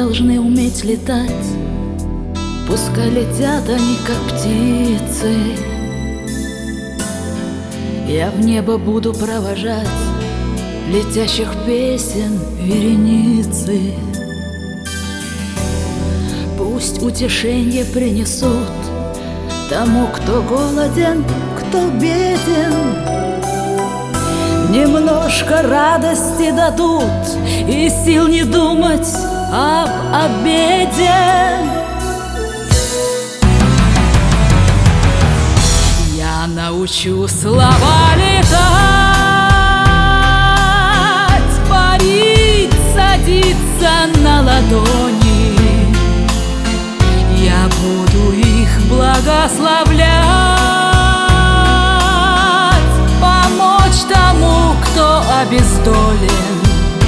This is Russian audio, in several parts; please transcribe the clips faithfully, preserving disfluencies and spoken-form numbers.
должны уметь летать. Пускай летят они, как птицы. Я в небо буду провожать летящих песен вереницы. Пусть утешенье принесут тому, кто голоден, кто беден. Немножко радости дадут и сил не думать об обеде. Я научу слова летать, парить, садиться на ладони. Я буду их благословлять, помочь тому, кто обездолен.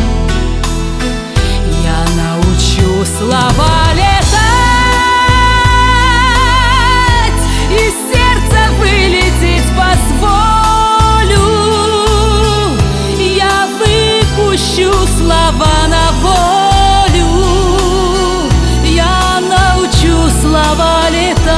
Я научу слова летать, из сердца вылететь позволю. Я выпущу слова на волю. Я научу слова летать.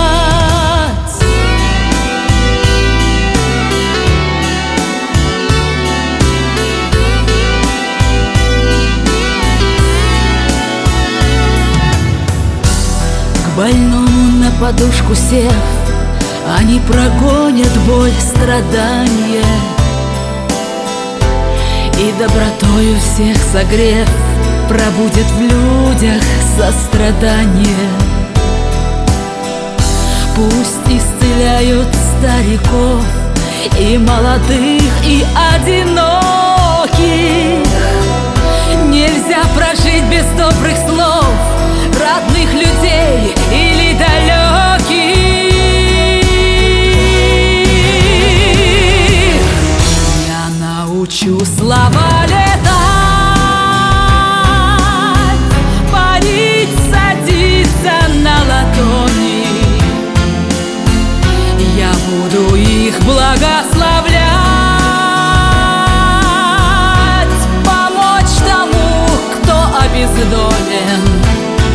К больному на подушку сев, они прогонят боль, страдания, и добротою всех согрев, пробудет в людях сострадание. Пусть исцеляют стариков и молодых, и одиноких. Нельзя прожить без добрых слов родных людей или далеких. Я научу слова летать, парить, садиться на ладони. Я буду их благословлять, помочь тому, кто обездолен.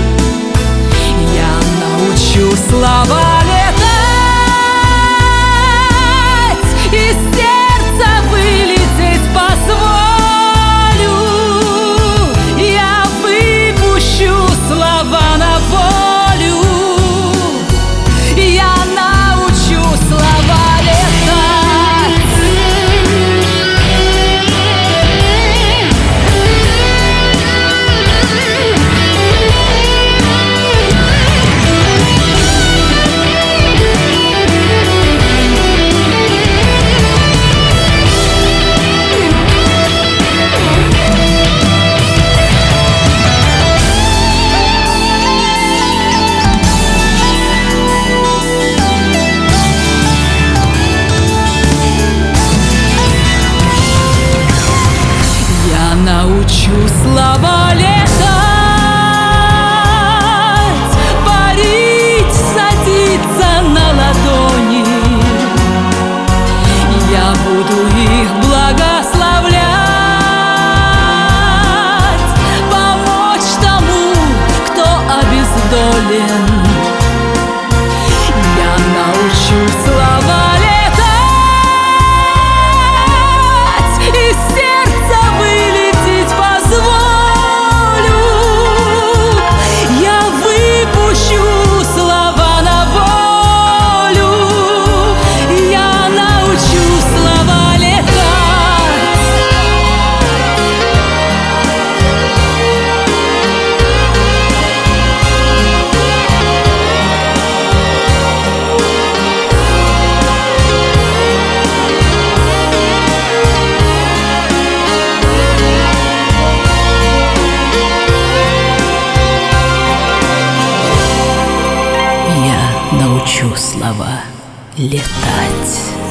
Я научу слова летать, из сердца вылететь позволю. Я выпущу слова на волю. Я научу слова летать. Научу слова летать, парить, садиться на ладони. Я буду их благословлять, помочь тому, кто обездолен. Я научу слова летать, из сердца вылететь позволю. Я выпущу слова на волю. Я научу слова летать. Я научу слова летать.